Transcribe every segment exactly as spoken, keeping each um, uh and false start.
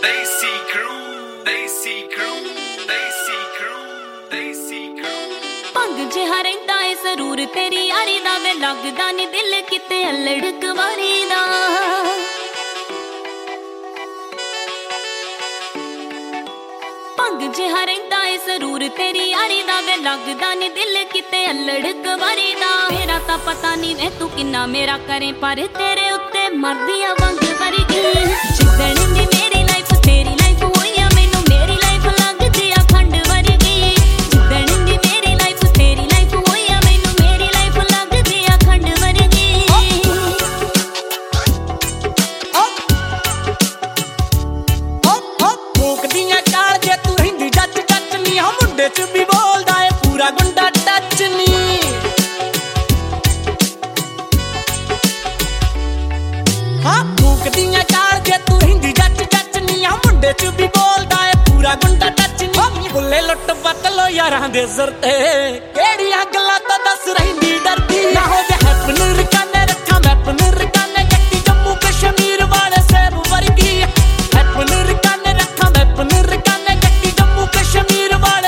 Desi crew, Desi crew, Desi crew, Desi crew। ਭੰਗ ਜਿਹਾ ਰਹਿੰਦਾ ਏ ਜ਼ਰੂਰ ਤੇਰੀ ਯਾਰੀ ਦਾ ਵੇ ਲੱਗਦਾ ਨੀ ਦਿਲ ਕਿਤੇ ਅਲੜ ਕੁਵਾਰੀ ਦਾ। ਭੰਗ ਜਿਹਾ ਰਹਿੰਦਾ ਏ ਜ਼ਰੂਰ ਤੇਰੀ ਯਾਰੀ ਦਾ ਵੇ ਲੱਗਦਾ ਨੀ ਦਿਲ ਕਿਤੇ ਅਲੜ ਕੁਵਾਰੀ ਦਾ। ਮੇਰਾ ਤਾਂ ਪਤਾ ਨੀ ਵੇ ਤੂੰ ਕਿੰਨਾ ਮੇਰਾ ਕਰੇ ਪਰ ਤੇਰੇ ਉੱਤੇ ਮਰਦੀ ਆ ਵੰਗ ਵਰਗੀ। ਜਿੱਦਣ ਦੀ ਮੇਰੀ ਲਾਈਫ ਤੇਰੀ ਲਾਈਫ ਹੋਈ ਆ ਮੈਨੂੰ ਮੇਰੀ ਲਾਈਫ ਲੱਗਦੀ ਆ ਖੰਡ ਵਰਗੀ। ਜਿੱਦਣ ਦੀ ਮੇਰੀ ਲਾਈਫ ਤੇਰੀ ਲਾਈਫ ਹੋਈ ਆ ਮੈਨੂੰ ਮੇਰੀ ਲਾਈਫ ਲੱਗਦੀ ਆ ਖੰਡ ਵਰਗੀ। ਫੂਕਦੀਆਂ ਕਾਲ ਜੇ ਤੂੰ ਰਹਿੰਦੀ ਜੱਜ ਜੱਜ ਨੀ ਹਾਂ ਮੁੰਡੇ ਚ ਵੀ ਬੋਲਦਾ ਏ ਪੂਰਾ ਗੁੰਡਾ ਟੱਚ ਨੀ। ਹਾਂ ਫੂਕਦੀਆਂ ਕਾਲ ਜੇ ਤੂੰ ਰਹਿੰਦੀ ਜੱਜ ਜੱਜ ਨੀ ਹਾਂ ਮੁੰਡੇ ਚ ਵੀ ਬੋਲਦਾ ਏ ਪੂਰਾ ਗੁੰਡਾ ਟੱਚ ਨੀ। ਬੁੱਲੇ ਲੁੱਟ ਬਦਲੋ ਯਾਰਾਂ ਦੇ ਸਿਰ ਤੇ ਕਿਹੜੀਆਂ ਗੱਲਾਂ ਤੋਂ ਦੱਸ ਰਹਿੰਦੀ ਡਰਦੀ। ਨਾ ਹੋ ਜਾ ਹੈਪਨ ਰਕਾਨੇ ਰੱਖਾਂ ਮੈਪਨ ਰਕਾਨੇ ਕੱਟੀ ਜੰਮੂ ਕਸ਼ਮੀਰ ਵਾਲੇ ਸੇਬ ਵਰਗੀ। ਹੈਪਨ ਰਕਾਨੇ ਰੱਖਾਂ ਮੈਪਨ ਰਕਾਨੇ ਕੱਟੀ ਜੰਮੂ ਕਸ਼ਮੀਰ ਵਾਲੇ।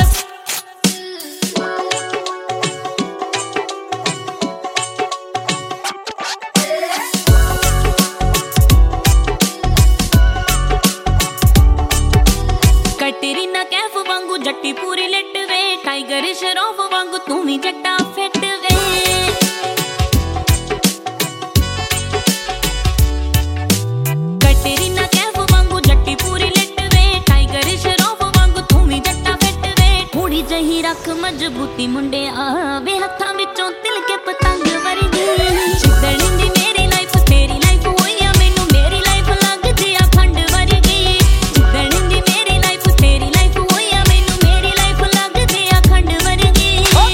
ਕਟਰੀਨਾ ਕੈਫ ਵਾਂਗੂ ਜੱਟੀ ਪੂਰੀ ਲਿਟ ਵੇ ਟਾਈਗਰ ਸ਼ਰੋਫ ਵਾਂਗੂ ਤੂੰ ਵੀ ਜੱਟਾ ਫਿੱਟ ਵੇ। ਕਟਰੀਨਾ ਕੈਫ ਵਾਂਗੂ ਜੱਟੀ ਪੂਰੀ ਲਿਟ ਵੇ ਟਾਈਗਰ ਸ਼ਰੋਫ ਵਾਂਗੂ ਤੂੰ ਵੀ ਜੱਟਾ ਫਿੱਟ ਵੇ। ਥੋੜੀ ਜਹੀ ਰੱਖ ਮਜ਼ਬੂਤੀ ਮੁੰਡਿਆ ਵੇ ਹੱਥਾਂ ਵਿੱਚੋਂ ਤਿਲ ਕੇ ਪਤੰਗ ਵਰਗੀ। ਜਿੱਦਣ ਦੀ ਮੇਰੀ ਲਾਈਫ ਤੇਰੀ ਲਾਈਫ ਹੋਈ ਆ ਮੈਨੂੰ ਮੇਰੀ ਲਾਈਫ ਲੱਗਦੀ ਆ ਖੰਡ ਵਰਗੀ। ਜਿੱਦਣ ਦੀ ਮੇਰੀ ਲਾਈਫ ਤੇਰੀ ਲਾਈਫ ਹੋਈ ਆ ਮੈਨੂੰ ਮੇਰੀ ਲਾਈਫ ਲੱਗਦੀ ਆ ਖੰਡ ਵਰਗੀ।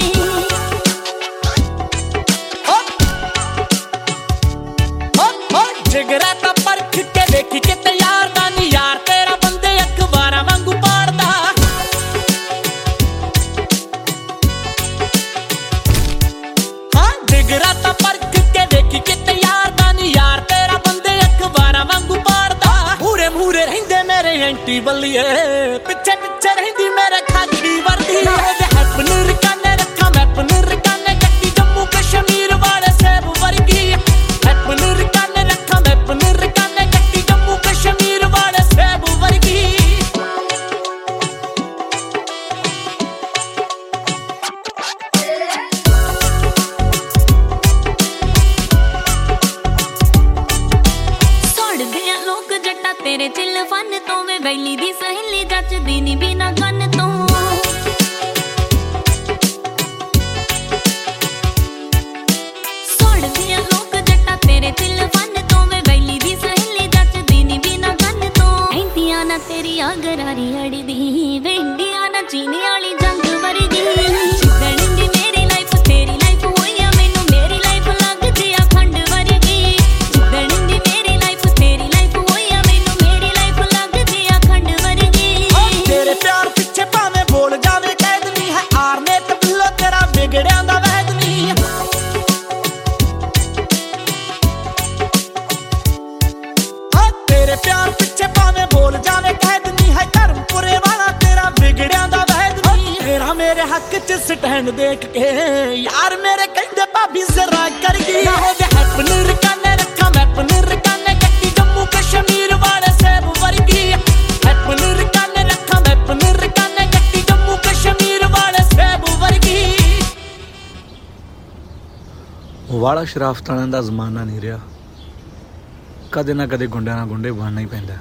ਜਿਗਰਾ ਤਾਂ ਪਰਖ ਕੇ ਦੇਖੀ ਕਿਤੇ ਯਾਰ ਦਾ ਨੀ ਯਾਰ ਤੇਰਾ ਬੰਦੇ ਅਖਬਾਰਾਂ ਵਾਂਗੂ ਪਾੜਦਾ। ਹਾਂ ਜਿਗਰਾ ਤਾਂ ਪਰਖ ਕੇ ਦੇਖੀ ਕਿਤੇ ਯਾਰ ਦਾ ਨੀ ਯਾਰ ਤੇਰਾ ਬੰਦੇ ਅਖਬਾਰਾਂ ਵਾਂਗੂ ਪਾੜਦਾ। ਮੂਰੇ ਮੂਰੇ ਰਹਿੰਦੇ ਮੇਰੇ ਐਂਟੀ ਬੱਲੀਏ ਪਿੱਛੇ ਪਿੱਛੇ ਰਹਿੰਦੀ ਮੇਰੇ ਖਾਕੀ ਵਰਦੀ। ਹੈਪਨ ਰਕਾਨੇ ਰੱਖਾਂ ਮੈਪਨ ਰਕਾਨੇ ਕੱਟੀ ਜੰਮੂ ਕਸ਼ਮੀਰ ਵਾਲੇ ਸੇਬ ਵਰਗੀ। ਹੈਪਨ ਰਕਾਨੇ ਰੱਖਾਂ ਮੈਪਨ ਰਕਾਨੇ ਕੱਟੀ ਜੰਮੂ ਕਸ਼ਮੀਰ ਵਾਲੇ ਸੇਬ ਵਰਗੀ। ਸੜਦੇ ਆ ਲੋਕ ਜੱਟਾ ਤੇਰੇ ਚਿੱਲ ਫਨ ਤੋਂ ਵੇ ਵੈਲੀ ਦੀ ਸਹੇਲੀ ਜੱਚਦੀ ਨੀ ਬਿਨਾ ਕੰਨ ਤੋਂ। ਸੜਦੇ ਆ ਲੋਕ ਜੱਟਾ ਤੇਰੇ ਚਿੱਲ ਫਨ ਤੋਂ ਵੇ ਵੈਲੀ ਦੀ ਸਹੇਲੀ ਜੱਚਦੀ ਨੀ ਬਿਨਾ ਕੰਨ ਤੋਂ। ਇੰਡੀਆ ਨਾ ਤੇਰੀ ਆ ਗਰਾਰੀ ਅੜਦੀ ਵੇ ਇੰਡੀਆ ਨਾ ਚੀਨੀ ਵਾਲੀ ਜੰਗ ਵਰਗੀ। ਜਿੱਦਣ ਦੀ ਮੇਰੀ ਲਾਈਫ ਤੇਰੀ ਲਾਈਫ ਹੋਈ ਆ ਮੈਨੂੰ ਮੇਰੀ ਲਾਈਫ ਲੱਗਦੀ ਆ ਖੰਡ ਵਰਗੀ। ਜਿੱਦਣ ਦੀ ਮੇਰੀ ਲਾਈਫ ਤੇਰੀ ਲਾਈਫ ਹੋਈ ਆ ਮੈਨੂੰ ਮੇਰੀ ਲਾਈਫ ਲੱਗਦੀ ਆ ਖੰਡ ਵਰਗੀ। ਤੇਰੇ ਪਿਆਰ ਪਿੱਛੇ ਭਾਵੇਂ ਬੋਲ ਜਾਵੇ ਕੈਦ ਨੀ ਹੈ ਆਰਨੇ ਤੇ ਬਿੱਲੋ ਤੇਰਾ ਵਿਗੜਿਆਂ ਦਾ ਵੈਦ ਨੀ। ਹਾਂ ਤੇਰੇ ਪਿਆਰ ਪਿੱਛੇ ਭਾਵੇਂ ਬੋਲ ਜਾਵੇ ਕੈਦ ਨੀ ਹੈ ਧਰਮਪੁਰੇ ਵਾਲਾ ਤੇਰਾ ਵਿਗੜਿਆਂ ਦਾ ਵੈਦ ਨੀ। ਤੇਰਾ ਮੇਰੇ ਹੱਕ ਚ ਸਟੈਂਡ ਦੇਖ ਕੇ ਯਾਰ ਮੇਰੇ ਕਹਿੰਦੇ ਭਾਬੀ ਜ਼ਰਾ ਕਰ ਗਈ। ਨਾ ਹੋ ਜਾ ਹੈਪਨ ਰਕਾਨੇ ਰੱਖਾਂ ਮੈਪਨ ਰਕਾਨੇ ਕੱਟੀ ਜੰਮੂ ਕਸ਼ਮੀਰ ਵਾਲੇ ਸੇਬ ਵਰਗੀ। ਹੈਪਨ ਰਕਾਨੇ ਰੱਖਾਂ ਮੈਪਨ ਰਕਾਨੇ ਕੱਟੀ ਜੰਮੂ ਕਸ਼ਮੀਰ ਵਾਲੇ ਸੇਬ ਵਰਗੀ। ਵਾਲਾ ਸ਼ਰਾਫਤਾਂ ਦਾ ਜ਼ਮਾਨਾ ਨਹੀਂ ਰਿਹਾ। ਕਦੇ ਨਾ ਕਦੇ ਗੁੰਡਿਆਂ ਨਾਲ ਗੁੰਡੇ ਬਣਨਾ ਹੀ ਪੈਂਦਾ।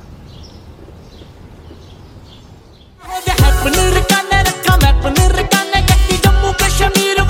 ਹੈਪਨ ਰਕਾਨੇ ਰੱਖਾਂ ਮੈਪਨ ਰਕਾਨੇ ਕੱਟੀ ਜੰਮੂ ਕਸ਼ਮੀਰ